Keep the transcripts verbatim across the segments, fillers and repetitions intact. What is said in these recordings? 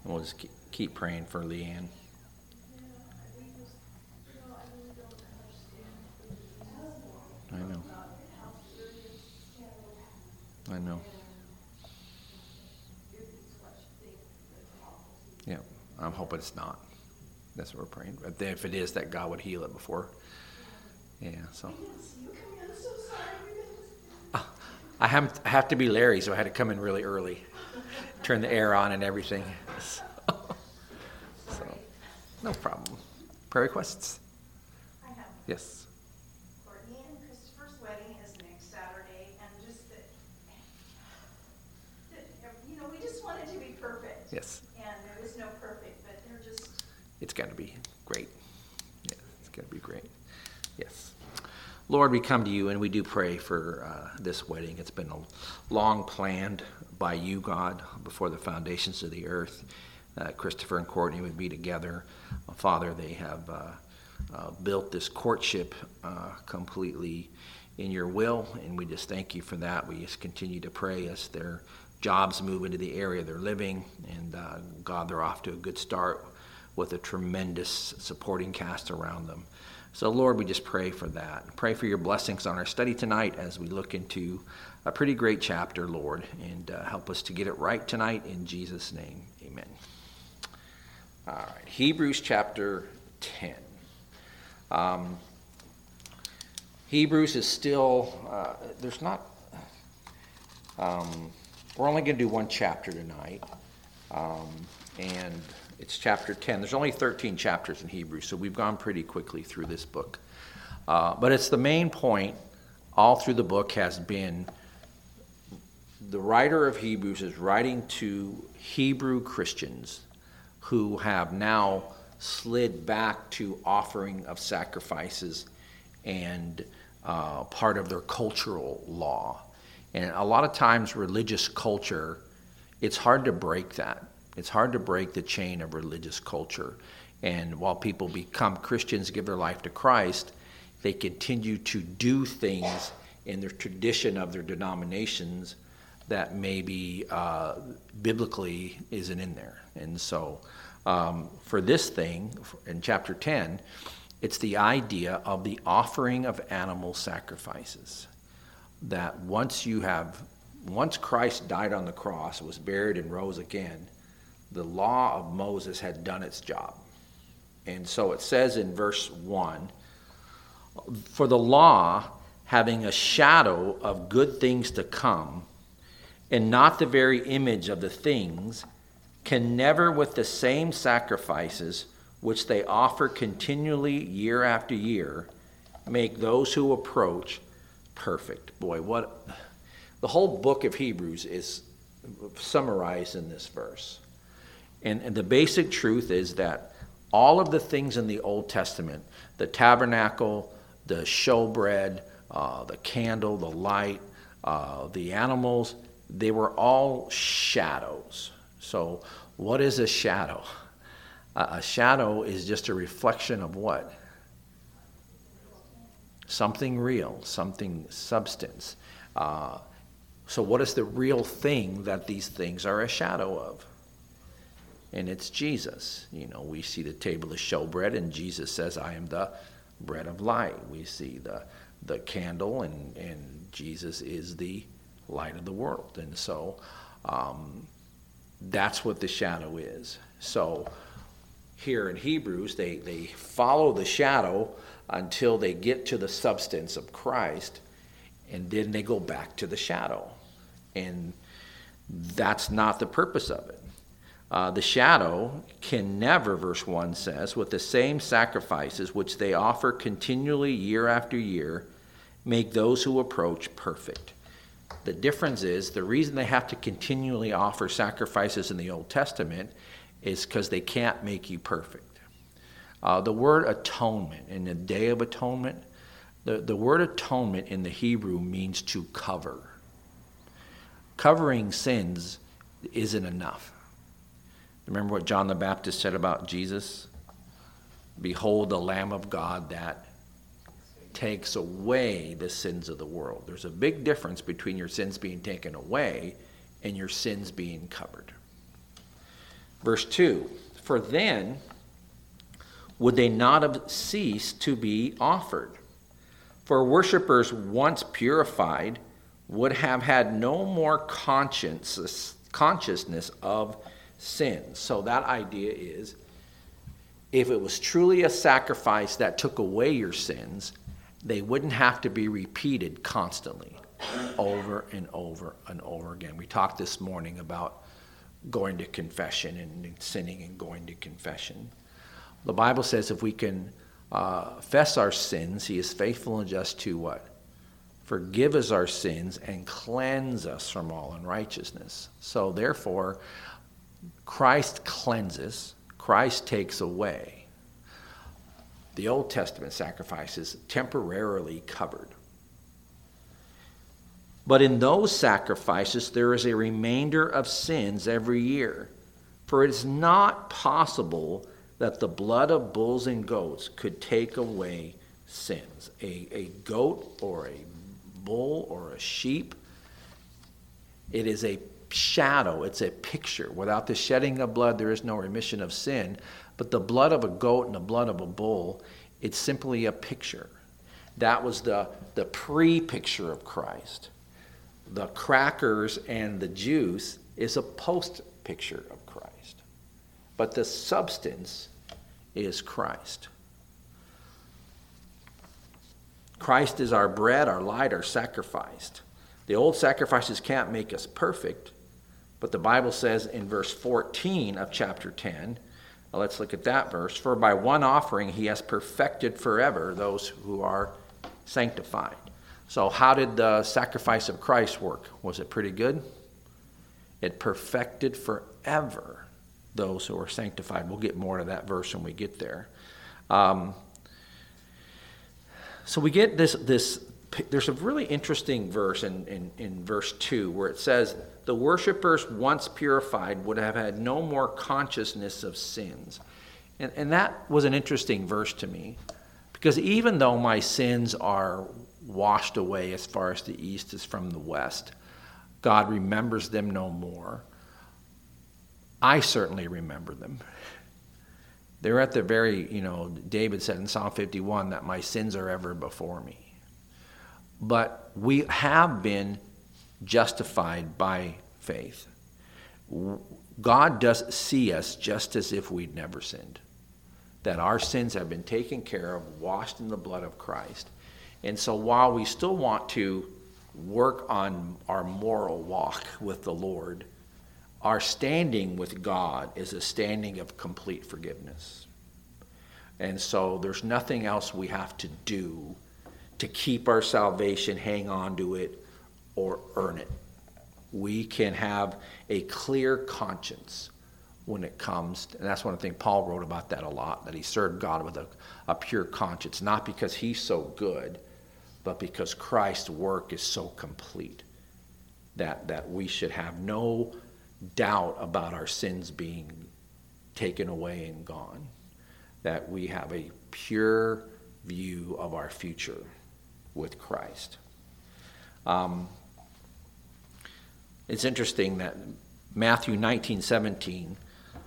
And we'll just keep, keep praying for Leanne. I know. I know. Yeah, I'm hoping it's not. That's what we're praying. But if it is, that God would heal it before. Yeah, so. Oh, I have, I have to be Larry, so I had to come in really early. Turn the air on and everything. So, so no problem. Prayer requests? I have. Yes. Courtney and Christopher's wedding is next Saturday, and just that, that, you know, we just want it to be perfect. Yes. And there is no perfect, but they're just. It's got to be great. Yeah, it's got to be great. Yes. Lord, we come to you and we do pray for uh, this wedding. It's been a long planned by you, God, before the foundations of the earth. Uh, Christopher and Courtney would be together. Uh, Father, they have uh, uh, built this courtship uh, completely in your will, and we just thank you for that. We just continue to pray as their jobs move into the area they're living, and uh, God, they're off to a good start with a tremendous supporting cast around them. So, Lord, we just pray for that. Pray for your blessings on our study tonight as we look into a pretty great chapter, Lord, and uh, help us to get it right tonight in Jesus' name. Amen. All right, Hebrews chapter ten. Um, Hebrews is still, uh, there's not, um, we're only going to do one chapter tonight, um, and it's chapter ten. There's only thirteen chapters in Hebrews, so we've gone pretty quickly through this book. Uh, but it's the main point all through the book has been the writer of Hebrews is writing to Hebrew Christians who have now slid back to offering of sacrifices and uh, part of their cultural law. And a lot of times religious culture, it's hard to break that. It's hard to break the chain of religious culture. And while people become Christians, give their life to Christ, they continue to do things in their tradition of their denominations that maybe uh, biblically isn't in there. And so um, for this thing, in chapter ten, it's the idea of the offering of animal sacrifices. That once you have, once Christ died on the cross, was buried and rose again, the law of Moses had done its job. And so it says in verse one, for the law, having a shadow of good things to come, and not the very image of the things, can never with the same sacrifices which they offer continually year after year, make those who approach perfect. Boy, what the whole book of Hebrews is summarized in this verse. And, and the basic truth is that all of the things in the Old Testament, the tabernacle, the showbread, uh, the candle, the light, uh, the animals, they were all shadows. So what is a shadow? Uh, a shadow is just a reflection of what? Something real, something substance. Uh, so what is the real thing that these things are a shadow of? And it's Jesus. You know, we see the table of showbread, and Jesus says, I am the bread of light. We see the the candle, and, and Jesus is the light of the world. And so um, that's what the shadow is. So here in Hebrews, they, they follow the shadow until they get to the substance of Christ, and then they go back to the shadow. And that's not the purpose of it. Uh, the shadow can never, verse one says, with the same sacrifices which they offer continually year after year, make those who approach perfect. The difference is, the reason they have to continually offer sacrifices in the Old Testament is because they can't make you perfect. Uh, the word atonement, in the Day of Atonement, the, the word atonement in the Hebrew means to cover. Covering sins isn't enough. Remember what John the Baptist said about Jesus? Behold the Lamb of God that takes away the sins of the world. There's a big difference between your sins being taken away and your sins being covered. Verse two, for then would they not have ceased to be offered? For worshippers once purified would have had no more conscience, consciousness of sins. So that idea is, if it was truly a sacrifice that took away your sins, they wouldn't have to be repeated constantly, over and over and over again. We talked this morning about going to confession and sinning and going to confession. The Bible says if we can uh, confess our sins, he is faithful and just to what? Forgive us our sins and cleanse us from all unrighteousness. So therefore, Christ cleanses, Christ takes away. The Old Testament sacrifices temporarily covered. But in those sacrifices, there is a remainder of sins every year. For it is not possible that the blood of bulls and goats could take away sins. A, a goat or a bull or a sheep, it is a shadow, it's a picture. Without the shedding of blood, there is no remission of sin. But the blood of a goat and the blood of a bull, it's simply a picture. That was the, the pre-picture of Christ. The crackers and the juice is a post-picture of Christ. But the substance is Christ. Christ is our bread, our light, our sacrifice. The old sacrifices can't make us perfect, but the Bible says in verse fourteen of chapter ten, well, let's look at that verse. For by one offering he has perfected forever those who are sanctified. So how did the sacrifice of Christ work? Was it pretty good? It perfected forever those who are sanctified. We'll get more to that verse when we get there. Um, so we get this, this, there's a really interesting verse in, in, in verse two where it says, the worshipers once purified would have had no more consciousness of sins. And, and that was an interesting verse to me, because even though my sins are washed away as far as the east is from the west, God remembers them no more. I certainly remember them. They're at the very, you know, David said in Psalm fifty-one that my sins are ever before me. But we have been justified by faith. God does see us just as if we'd never sinned. That our sins have been taken care of, washed in the blood of Christ. And so while we still want to work on our moral walk with the Lord, our standing with God is a standing of complete forgiveness. And so there's nothing else we have to do to keep our salvation, hang on to it, or earn it. We can have a clear conscience when it comes, to, and that's one of the things Paul wrote about that a lot, that he served God with a, a pure conscience, not because he's so good, but because Christ's work is so complete that, that we should have no doubt about our sins being taken away and gone, that we have a pure view of our future with Christ. Um, it's interesting that Matthew nineteen seventeen,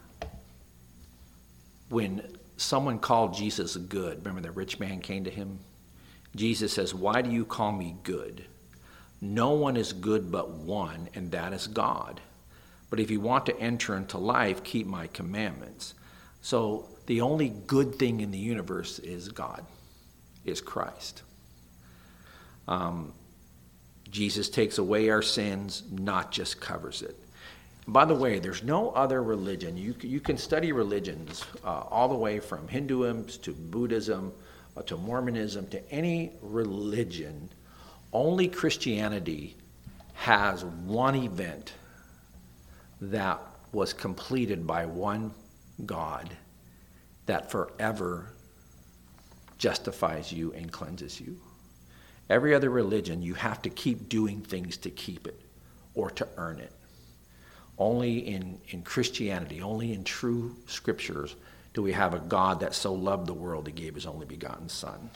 when someone called Jesus good, remember the rich man came to him? Jesus says, why do you call me good? No one is good but one, and that is God. But if you want to enter into life, keep my commandments. So the only good thing in the universe is God, is Christ. Um, Jesus takes away our sins, not just covers it. By the way, there's no other religion. You, you can study religions uh, all the way from Hinduism to Buddhism uh, to Mormonism to any religion. Only Christianity has one event that was completed by one God that forever justifies you and cleanses you. Every other religion, you have to keep doing things to keep it or to earn it. Only in, in Christianity, only in true scriptures do we have a God that so loved the world he gave his only begotten Son.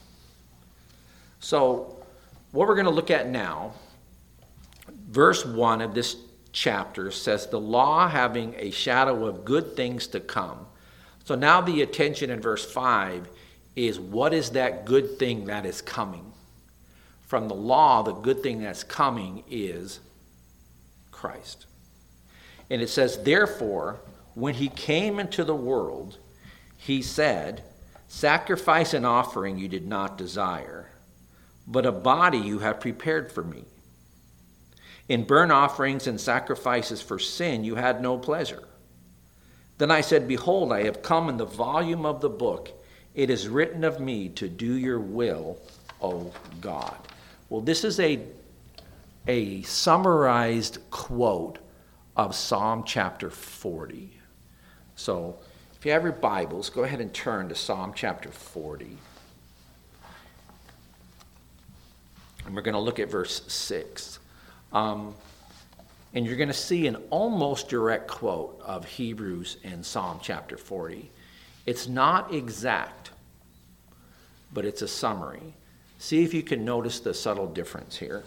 So what we're going to look at now, verse one of this chapter says the law having a shadow of good things to come. So now the attention in verse five is what is that good thing that is coming? From the law, the good thing that's coming is Christ. And it says, therefore, when he came into the world, he said, sacrifice and offering you did not desire, but a body you have prepared for me. In burnt offerings and sacrifices for sin you had no pleasure. Then I said, behold, I have come in the volume of the book. It is written of me to do your will, O God. Well, this is a, a summarized quote of Psalm chapter forty. So if you have your Bibles, go ahead and turn to Psalm chapter forty. And we're going to look at verse six. Um, and you're going to see an almost direct quote of Hebrews in Psalm chapter forty. It's not exact, but it's a summary. See if you can notice the subtle difference here.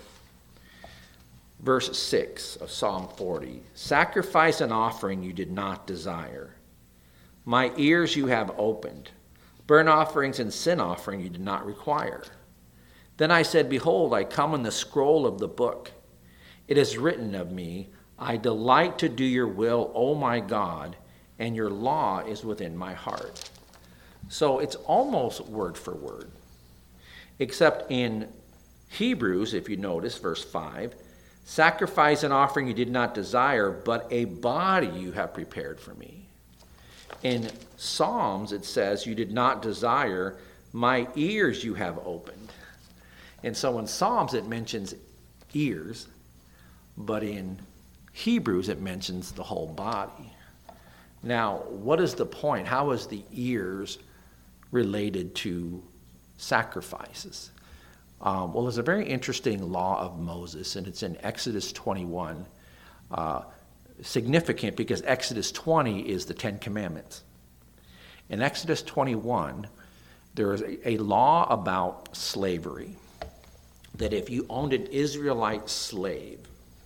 Verse six of Psalm forty. Sacrifice and offering you did not desire. My ears you have opened. Burnt offerings and sin offering you did not require. Then I said, behold, I come in the scroll of the book. It is written of me, I delight to do your will, O my God, and your law is within my heart. So it's almost word for word. Except in Hebrews, if you notice, verse five, sacrifice and offering you did not desire, but a body you have prepared for me. In Psalms, it says, you did not desire, my ears you have opened. And so in Psalms, it mentions ears, but in Hebrews, it mentions the whole body. Now, what is the point? How is the ears related to sacrifices? Um, well, there's a very interesting law of Moses, and it's in Exodus twenty-one. Uh, significant because Exodus twenty is the Ten Commandments. In Exodus twenty-one, there is a, a law about slavery, that if you owned an Israelite slave,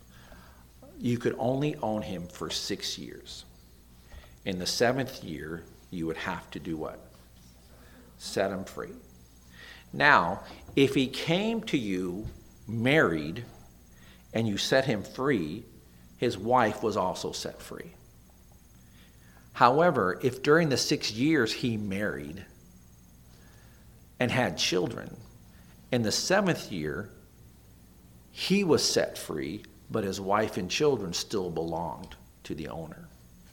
you could only own him for six years. In the seventh year, you would have to do what? Set him free. Now, if he came to you married and you set him free, his wife was also set free. However, if during the six years he married and had children, in the seventh year, he was set free, but his wife and children still belonged to the owner.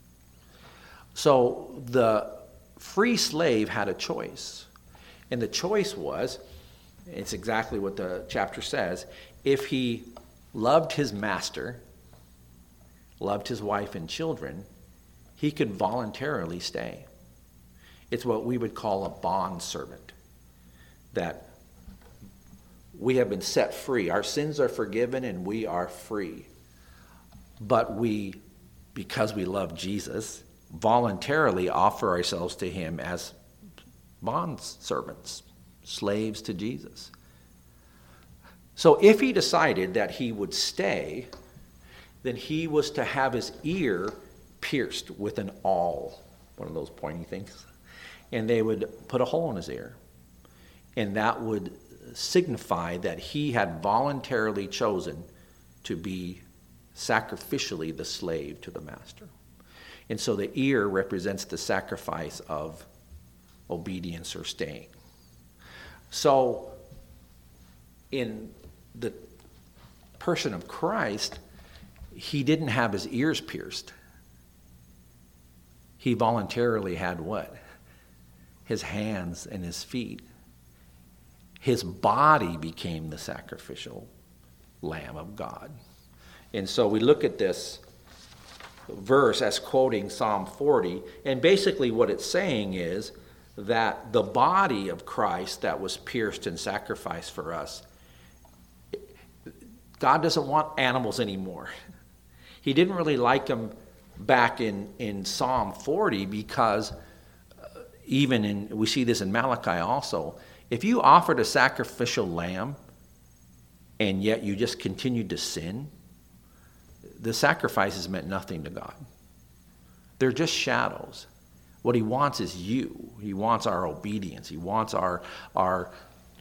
So the free slave had a choice. And the choice was, it's exactly what the chapter says, if he loved his master, loved his wife and children, he could voluntarily stay. It's what we would call a bond servant, that we have been set free. Our sins are forgiven and we are free. But we, because we love Jesus, voluntarily offer ourselves to him as bond servants, slaves to Jesus. So if he decided that he would stay, then he was to have his ear pierced with an awl, one of those pointy things, and they would put a hole in his ear. And that would signify that he had voluntarily chosen to be sacrificially the slave to the master. And so the ear represents the sacrifice of obedience or staying. So in the person of Christ, he didn't have his ears pierced. He voluntarily had what? His hands and his feet. His body became the sacrificial Lamb of God. And so we look at this verse as quoting Psalm forty, and basically what it's saying is that the body of Christ that was pierced and sacrificed for us, God doesn't want animals anymore. He didn't really like them back in, in Psalm forty because uh, even in, we see this in Malachi also, if you offered a sacrificial lamb and yet you just continued to sin, the sacrifices meant nothing to God. They're just shadows. What he wants is you. He wants our obedience. He wants our, our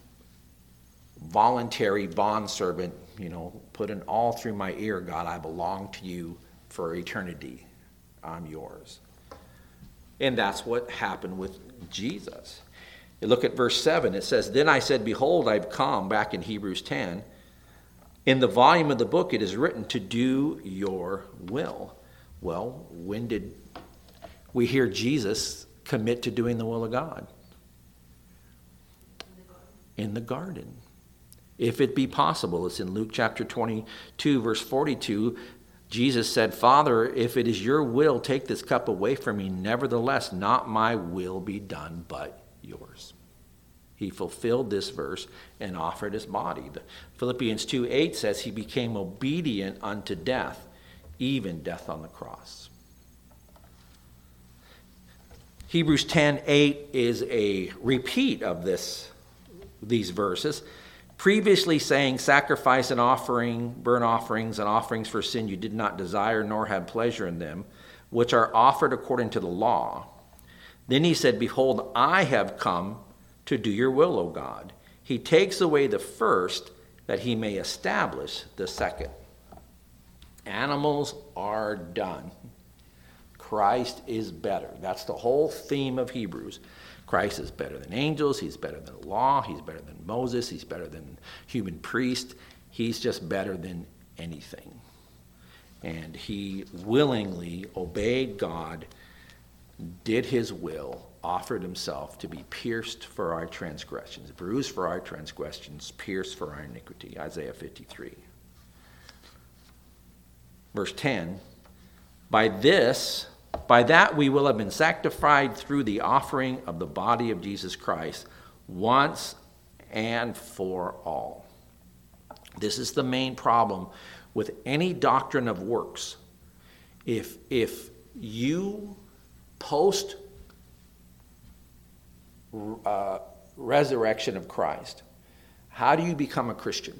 voluntary bondservant, you know, put an all through my ear, God, I belong to you for eternity. I'm yours. And that's what happened with Jesus. You look at verse seven. It says, then I said, behold, I've come, back in Hebrews ten. In the volume of the book it is written to do your will. Well, when did we hear Jesus commit to doing the will of God? In the garden. If it be possible, it's in Luke chapter twenty-two, verse forty-two. Jesus said, Father, if it is your will, take this cup away from me. Nevertheless, not my will be done, but yours. He fulfilled this verse and offered his body. The Philippians two eight says he became obedient unto death, even death on the cross. Hebrews ten eight is a repeat of this, these verses. Previously saying, sacrifice and offering, burnt offerings and offerings for sin you did not desire nor have pleasure in them, which are offered according to the law. Then he said, behold, I have come to do your will, O God. He takes away the first that he may establish the second. Animals are done. Christ is better. That's the whole theme of Hebrews. Christ is better than angels. He's better than the law. He's better than Moses. He's better than human priest. He's just better than anything. And he willingly obeyed God, did his will, offered himself to be pierced for our transgressions, bruised for our transgressions, pierced for our iniquity. Isaiah fifty-three. Verse ten, by this, by that we will have been sanctified through the offering of the body of Jesus Christ once and for all. This is the main problem with any doctrine of works. If, if you post uh, resurrection of Christ, how do you become a Christian?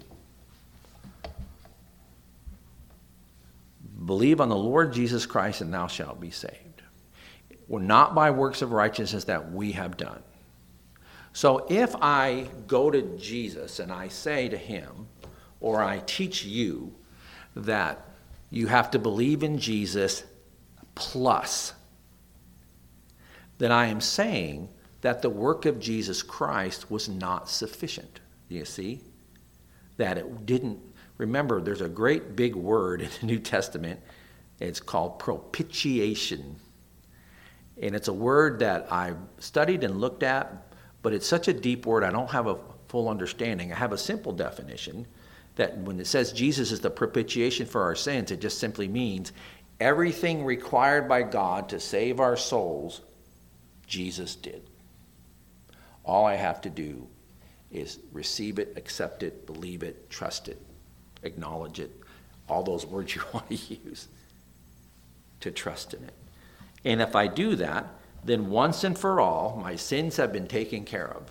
Believe on the Lord Jesus Christ and thou shalt be saved. We're not by works of righteousness that we have done. So if I go to Jesus and I say to him, or I teach you that you have to believe in Jesus plus, then I am saying that the work of Jesus Christ was not sufficient. You see? That it didn't. Remember, there's a great big word in the New Testament. It's called propitiation. And it's a word that I've studied and looked at, but it's such a deep word I don't have a full understanding. I have a simple definition that when it says Jesus is the propitiation for our sins, it just simply means everything required by God to save our souls, Jesus did. All I have to do is receive it, accept it, believe it, trust it, acknowledge it, all those words you want to use, to trust in it. And if I do that, then once and for all, my sins have been taken care of.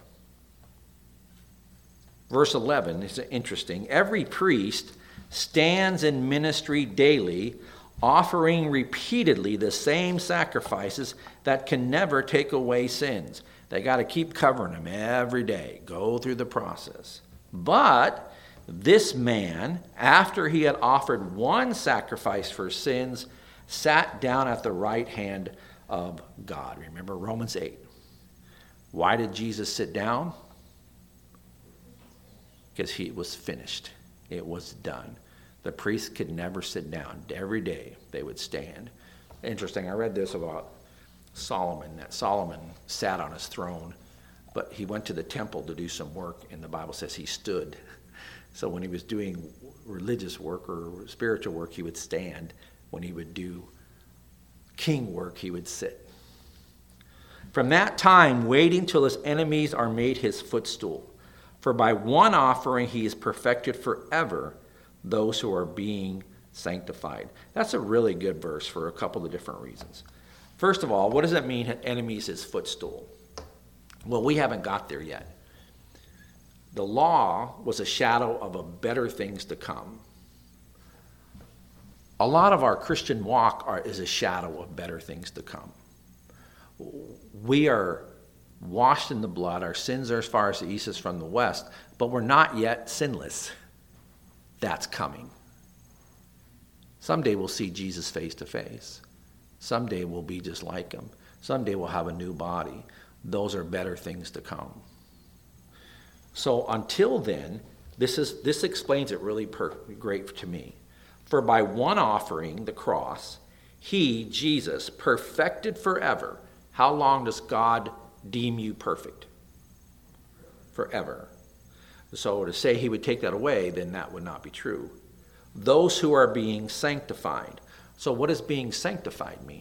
Verse eleven is interesting. Every priest stands in ministry daily, offering repeatedly the same sacrifices that can never take away sins. They got to keep covering them every day, go through the process. But this man, after he had offered one sacrifice for sins, sat down at the right hand of God. Remember Romans eight. Why did Jesus sit down? Because he was finished. It was done. The priests could never sit down. Every day they would stand. Interesting, I read this about Solomon, that Solomon sat on his throne, but he went to the temple to do some work, and the Bible says he stood. So when he was doing religious work or spiritual work, he would stand. When he would do king work, he would sit. From that time, waiting till his enemies are made his footstool. For by one offering he is perfected forever those who are being sanctified. That's a really good verse for a couple of different reasons. First of all, what does it mean, enemies his footstool? Well, we haven't got there yet. The law was a shadow of a better things to come. a lot of our Christian walk are, is a shadow of better things to come. We are washed in the blood. Our sins are as far as the east is from the west, but we're not yet sinless. That's coming. Someday we'll see Jesus face to face. Someday we'll be just like him. Someday we'll have a new body. Those are better things to come. So until then, this is this explains it really per- great to me. For by one offering, the cross, he, Jesus, perfected forever. How long does God deem you perfect? Forever. So to say he would take that away, then that would not be true. Those who are being sanctified. So what does being sanctified mean?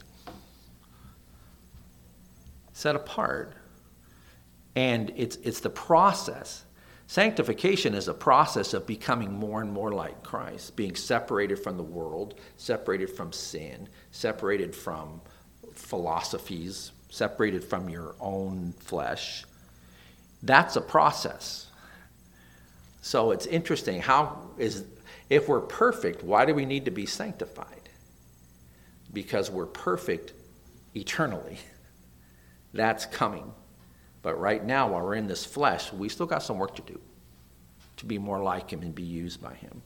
Set apart. And it's it's the process. Sanctification is a process of becoming more and more like Christ, being separated from the world, separated from sin, separated from philosophies, separated from your own flesh. That's a process. So it's interesting, how is, if we're perfect, why do we need to be sanctified? Because we're perfect eternally. That's coming. But right now, while we're in this flesh, we still got some work to do to be more like him and be used by him.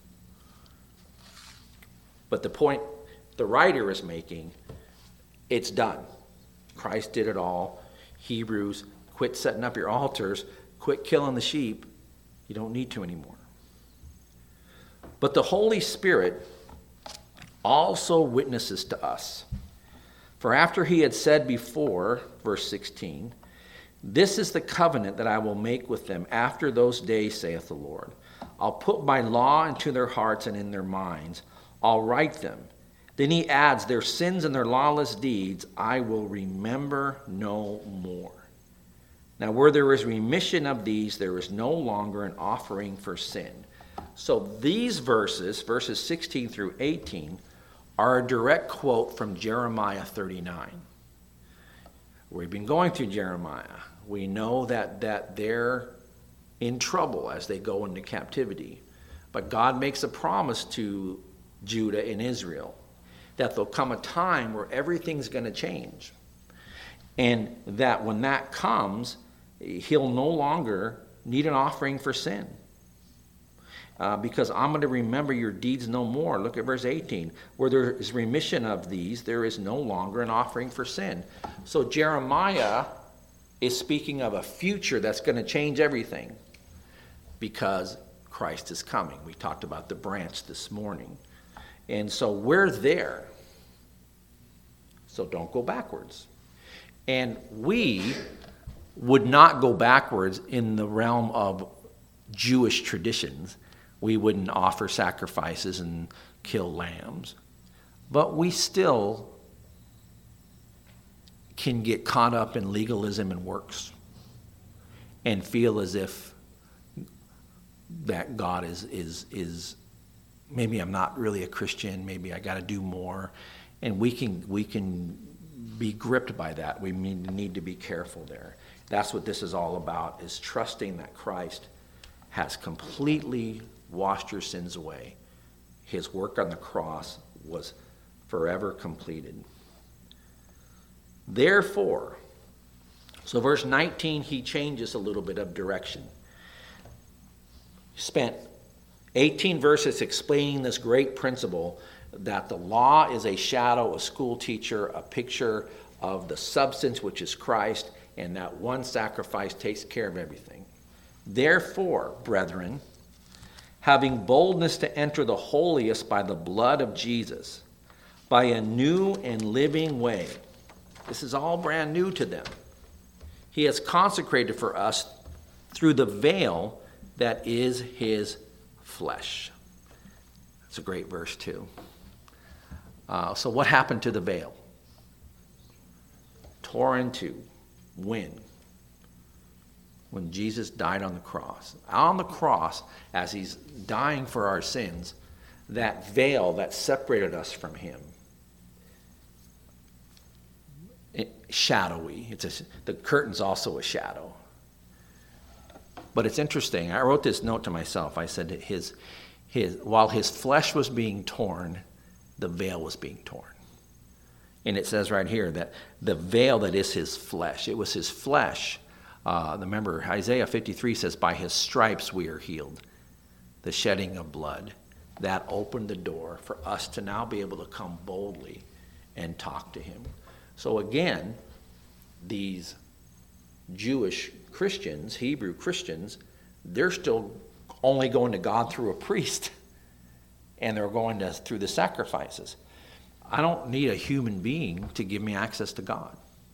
But the point the writer is making, it's done. Christ did it all. Hebrews, quit setting up your altars, quit killing the sheep. You don't need to anymore. But the Holy Spirit also witnesses to us. For after he had said before, verse sixteen, this is the covenant that I will make with them after those days, saith the Lord. I'll put my law into their hearts and in their minds. I'll write them. Then he adds, their sins and their lawless deeds I will remember no more. Now where there is remission of these, there is no longer an offering for sin. So these verses, verses sixteen through eighteen, are a direct quote from Jeremiah thirty-nine. We've been going through Jeremiah. We know that, that they're in trouble as they go into captivity. But God makes a promise to Judah and Israel that there'll come a time where everything's going to change. And that when that comes, he'll no longer need an offering for sin. Uh, because I'm going to remember your deeds no more. Look at verse eighteen. Where there is remission of these, there is no longer an offering for sin. So Jeremiah is speaking of a future that's going to change everything because Christ is coming. We talked about the branch this morning. And so we're there. So don't go backwards. And we would not go backwards in the realm of Jewish traditions. We wouldn't offer sacrifices and kill lambs. But we still can get caught up in legalism and works and feel as if that God is, is, is maybe I'm not really a Christian, maybe I got to do more. And we can, we can be gripped by that. We need to be careful there. That's what this is all about, is trusting that Christ has completely washed your sins away. His work on the cross was forever completed. Therefore, so verse nineteen, he changes a little bit of direction. He spent eighteen verses explaining this great principle that the law is a shadow, a school teacher, a picture of the substance, which is Christ, and that one sacrifice takes care of everything. Therefore, brethren, having boldness to enter the holiest by the blood of Jesus, by a new and living way. This is all brand new to them. He has consecrated for us through the veil that is his flesh. That's a great verse too. Uh, so what happened to the veil? Tore into. When? When Jesus died on the cross. On the cross, as he's dying for our sins, that veil that separated us from him, it, shadowy. It's a, the curtain's also a shadow. But it's interesting. I wrote this note to myself. I said that his, his, while his flesh was being torn, the veil was being torn. And it says right here that the veil that is his flesh, it was his flesh. Uh, remember, Isaiah fifty-three says, by his stripes we are healed. The shedding of blood. That opened the door for us to now be able to come boldly and talk to him. So again, these Jewish Christians, Hebrew Christians, they're still only going to God through a priest. And they're going to through the sacrifices. I don't need a human being to give me access to God.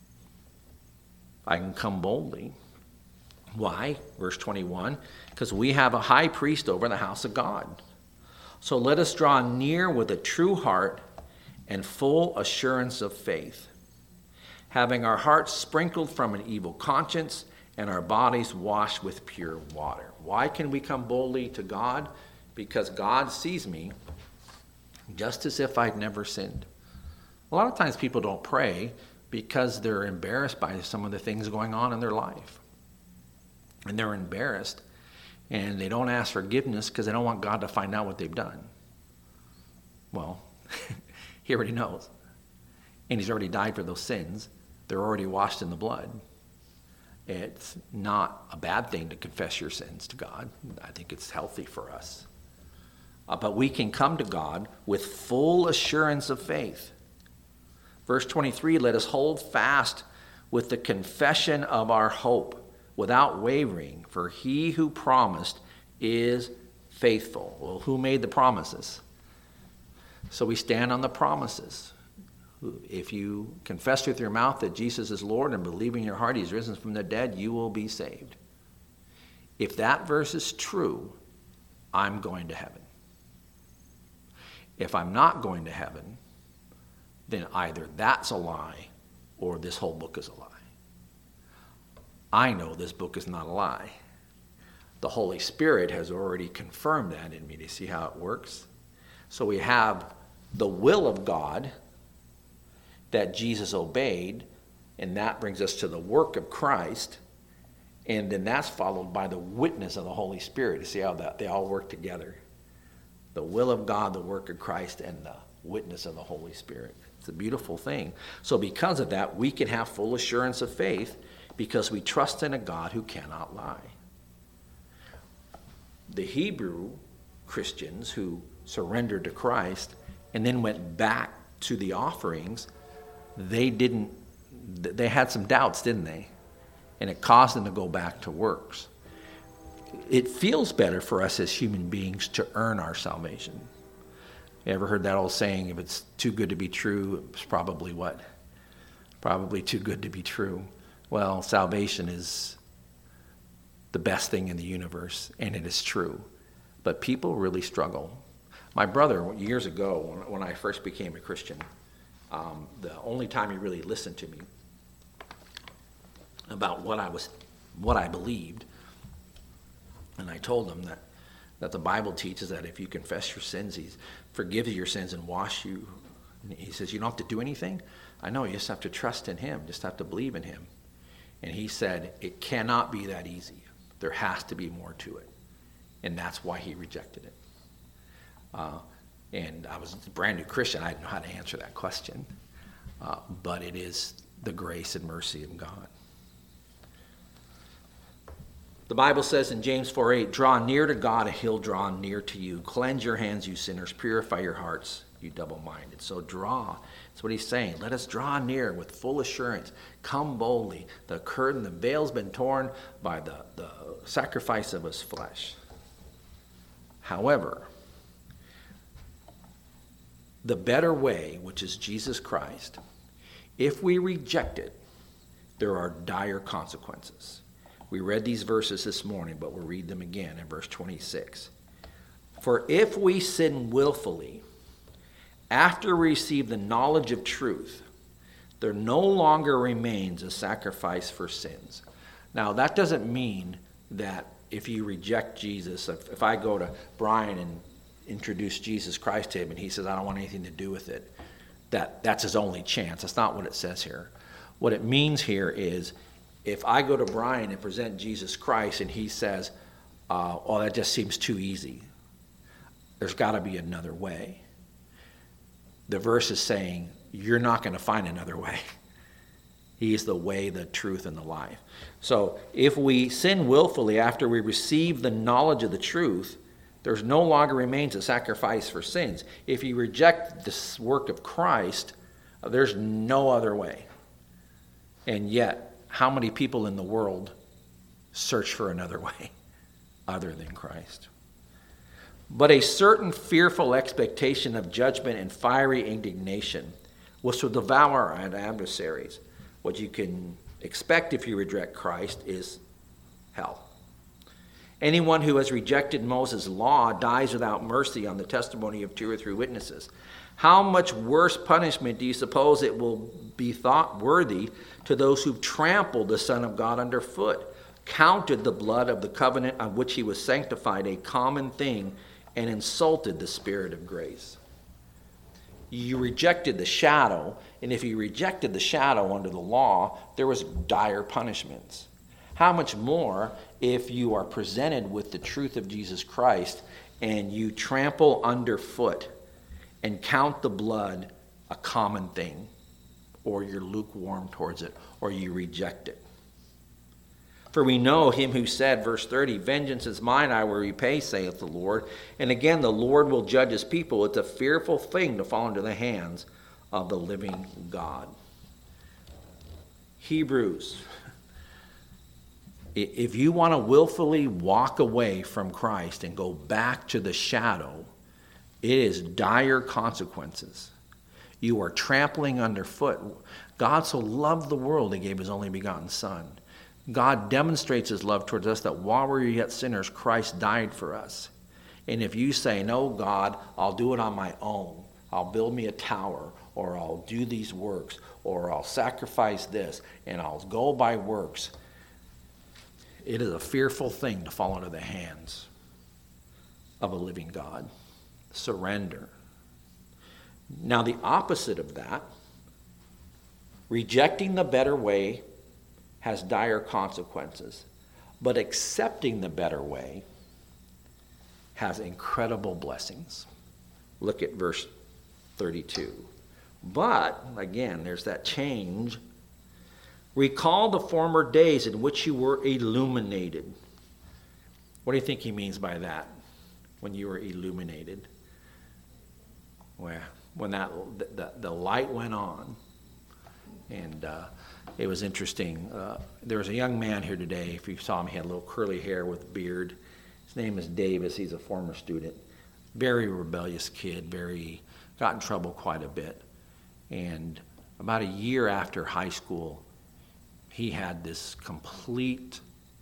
I can come boldly. Why? Verse twenty-one, because we have a high priest over the house of God. So let us draw near with a true heart and full assurance of faith, having our hearts sprinkled from an evil conscience and our bodies washed with pure water. Why can we come boldly to God? Because God sees me just as if I'd never sinned. A lot of times people don't pray because they're embarrassed by some of the things going on in their life. And they're embarrassed, and they don't ask forgiveness because they don't want God to find out what they've done. Well, he already knows. And he's already died for those sins. They're already washed in the blood. It's not a bad thing to confess your sins to God. I think it's healthy for us. Uh, but we can come to God with full assurance of faith. Verse twenty-three, let us hold fast with the confession of our hope without wavering, for he who promised is faithful. Well, who made the promises? So we stand on the promises. If you confess with your mouth that Jesus is Lord and believe in your heart he's risen from the dead, you will be saved. If that verse is true, I'm going to heaven. If I'm not going to heaven, then either that's a lie or this whole book is a lie. I know this book is not a lie. The Holy Spirit has already confirmed that in me. Do you see how it works? So we have the will of God that Jesus obeyed, and that brings us to the work of Christ, and then that's followed by the witness of the Holy Spirit. You see how that they all work together? The will of God, the work of Christ, and the witness of the Holy Spirit. It's a beautiful thing. So because of that, we can have full assurance of faith because we trust in a God who cannot lie. The Hebrew Christians who surrendered to Christ and then went back to the offerings, they didn't, they had some doubts, didn't they? And it caused them to go back to works. It feels better for us as human beings to earn our salvation. You ever heard that old saying, if it's too good to be true, it's probably what? Probably too good to be true. Well, salvation is the best thing in the universe, and it is true. But people really struggle. My brother, years ago, when, when I first became a Christian, um, the only time he really listened to me about what I was, what I believed, and I told him that, that the Bible teaches that if you confess your sins, he forgives your sins and wash you. And he says, you don't have to do anything? I know, you just have to trust in him, just have to believe in him. And he said, it cannot be that easy. There has to be more to it. And that's why he rejected it. Uh, and I was a brand new Christian. I didn't know how to answer that question. Uh, but it is the grace and mercy of God. The Bible says in James four eight, draw near to God and he'll draw near to you. Cleanse your hands, you sinners. Purify your hearts, you double-minded. So draw. That's what he's saying. Let us draw near with full assurance. Come boldly. The curtain, the veil's been torn by the, the sacrifice of his flesh. However, the better way, which is Jesus Christ, if we reject it, there are dire consequences. We read these verses this morning, but we'll read them again in verse twenty-six. For if we sin willfully, after we receive the knowledge of truth, there no longer remains a sacrifice for sins. Now, that doesn't mean that if you reject Jesus, if, if I go to Brian and introduce Jesus Christ to him and he says, I don't want anything to do with it, that that's his only chance. That's not what it says here. What it means here is if I go to Brian and present Jesus Christ and he says, uh, oh, that just seems too easy, there's got to be another way. the verse is saying, you're not going to find another way. He is the way, the truth, and the life. So if we sin willfully after we receive the knowledge of the truth, there's no longer remains a sacrifice for sins. If you reject this work of Christ, there's no other way. And yet, how many people in the world search for another way other than Christ? But a certain fearful expectation of judgment and fiery indignation was to devour our adversaries. What you can expect if you reject Christ is hell. Anyone who has rejected Moses' law dies without mercy on the testimony of two or three witnesses. How much worse punishment do you suppose it will be thought worthy to those who've trampled the Son of God underfoot, counted the blood of the covenant on which he was sanctified a common thing, and insulted the Spirit of grace? You rejected the shadow, and if you rejected the shadow under the law, there was dire punishments. How much more if you are presented with the truth of Jesus Christ and you trample underfoot and count the blood a common thing, or you're lukewarm towards it, or you reject it? For we know him who said, verse thirty, vengeance is mine, I will repay, saith the Lord. And again, the Lord will judge his people. It's a fearful thing to fall into the hands of the living God. Hebrews, if you want to willfully walk away from Christ and go back to the shadow, it is dire consequences. You are trampling underfoot. God so loved the world, he gave his only begotten Son. God demonstrates his love towards us that while we were yet sinners, Christ died for us. And if you say, no, God, I'll do it on my own. I'll build me a tower, or I'll do these works, or I'll sacrifice this, and I'll go by works. It is a fearful thing to fall into the hands of a living God. Surrender. Now, the opposite of that, rejecting the better way, has dire consequences, but accepting the better way has incredible blessings. Look at verse thirty-two. But, again, there's that change. Recall the former days in which you were illuminated. What do you think he means by that, when you were illuminated? Well, when that the, the light went on, and uh, it was interesting. Uh, there was a young man here today. If you saw him, he had a little curly hair with a beard. His name is Davis. He's a former student. Very rebellious kid. Very got in trouble quite a bit. And about a year after high school, he had this complete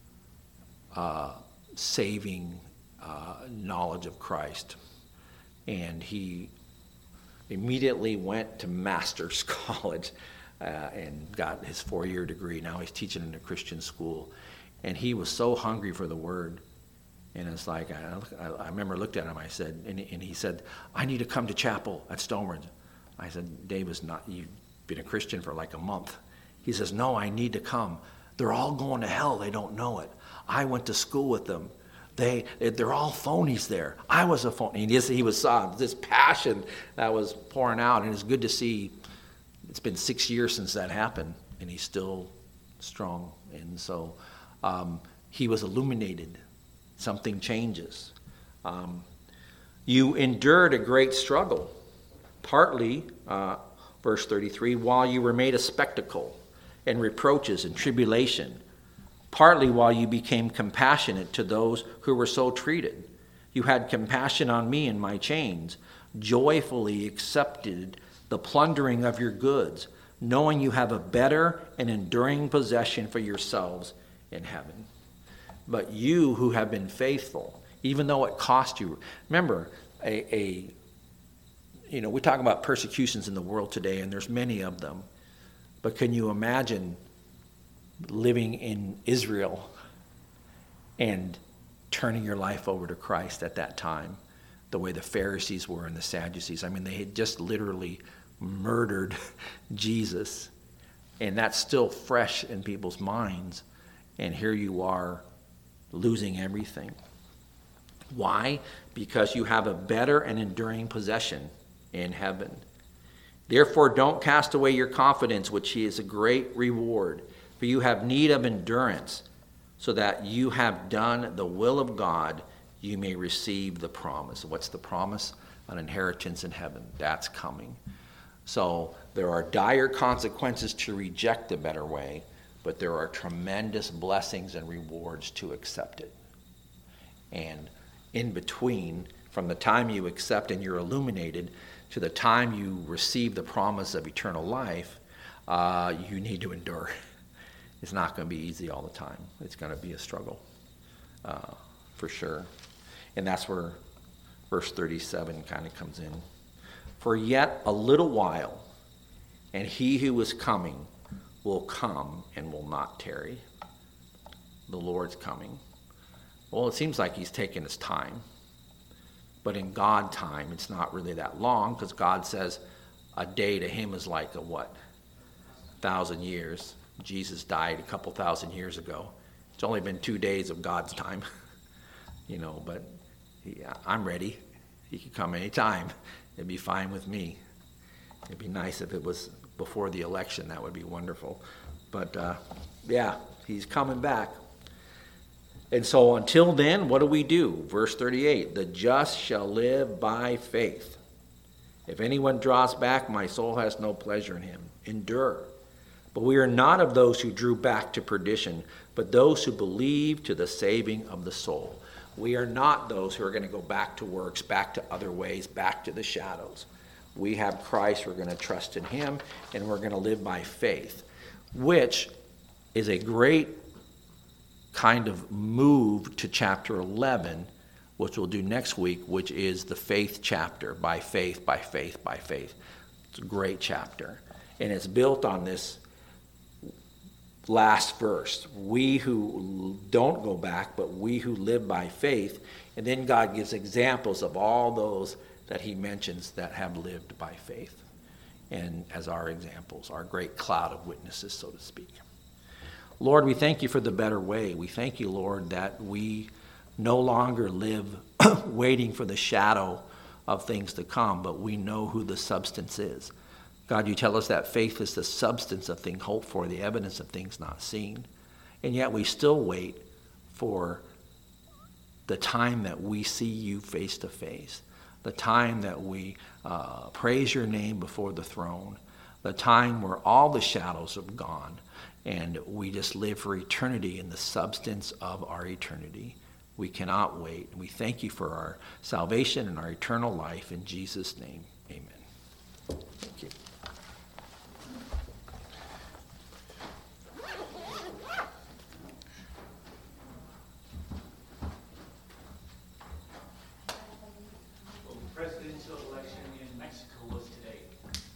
uh, saving uh, knowledge of Christ. And he immediately went to master's college. Uh, and got his four-year degree. Now he's teaching in a Christian school. And he was so hungry for the word. And it's like, I, I remember I looked at him, I said, and, and he said, I need to come to chapel at Stoneridge. I said, Davis, not, you've been a Christian for like a month. He says, no, I need to come. They're all going to hell. They don't know it. I went to school with them. They, they're all phonies there. I was a phony. And he, he was uh, this passion that was pouring out. And it's good to see. It's been six years since that happened, and he's still strong. And so um, he was illuminated. Something changes. Um, you endured a great struggle, partly, uh, verse thirty-three, while you were made a spectacle and reproaches and tribulation, partly while you became compassionate to those who were so treated. You had compassion on me in my chains, joyfully accepted the plundering of your goods, knowing you have a better and enduring possession for yourselves in heaven. But you who have been faithful, even though it cost you, remember, a, a you know, we talk about persecutions in the world today, and there's many of them. But can you imagine living in Israel and turning your life over to Christ at that time, the way the Pharisees were and the Sadducees? I mean, they had just literally murdered Jesus, and that's still fresh in people's minds, and here you are losing everything. Why? Because you have a better and enduring possession in heaven. Therefore, don't cast away your confidence, which is a great reward. For you have need of endurance, so that you have done the will of God, you may receive the promise. What's the promise? An inheritance in heaven. That's coming. So there are dire consequences to reject the better way, but there are tremendous blessings and rewards to accept it. And in between, from the time you accept and you're illuminated to the time you receive the promise of eternal life, uh, you need to endure. It's not going to be easy all the time. It's going to be a struggle, uh, for sure. And that's where verse thirty-seven kind of comes in. For yet a little while, and he who is coming will come and will not tarry. The Lord's coming. Well, it seems like he's taking his time. But in God time, it's not really that long, because God says a day to him is like a what? Thousand years. Jesus died a couple thousand years ago. It's only been two days of God's time. You know, but he, I'm ready. He could come anytime. It'd be fine with me. It'd be nice if it was before the election. That would be wonderful. But, uh, yeah, he's coming back. And so until then, what do we do? Verse thirty-eight, the just shall live by faith. If anyone draws back, my soul has no pleasure in him. Endure. But we are not of those who drew back to perdition, but those who believe to the saving of the soul. We are not those who are going to go back to works, back to other ways, back to the shadows. We have Christ, we're going to trust in him, and we're going to live by faith, which is a great kind of move to chapter eleven, which we'll do next week, which is the faith chapter, by faith, by faith, by faith. It's a great chapter. And it's built on this last verse. We who don't go back, but we who live by faith. And then God gives examples of all those that he mentions that have lived by faith. And as our examples, our great cloud of witnesses, so to speak. Lord, we thank you for the better way. We thank you, Lord, that we no longer live waiting for the shadow of things to come, but we know who the substance is. God, you tell us that faith is the substance of things hoped for, the evidence of things not seen. And yet we still wait for the time that we see you face to face, the time that we uh, praise your name before the throne, the time where all the shadows have gone, and we just live for eternity in the substance of our eternity. We cannot wait. We thank you for our salvation and our eternal life in Jesus' name.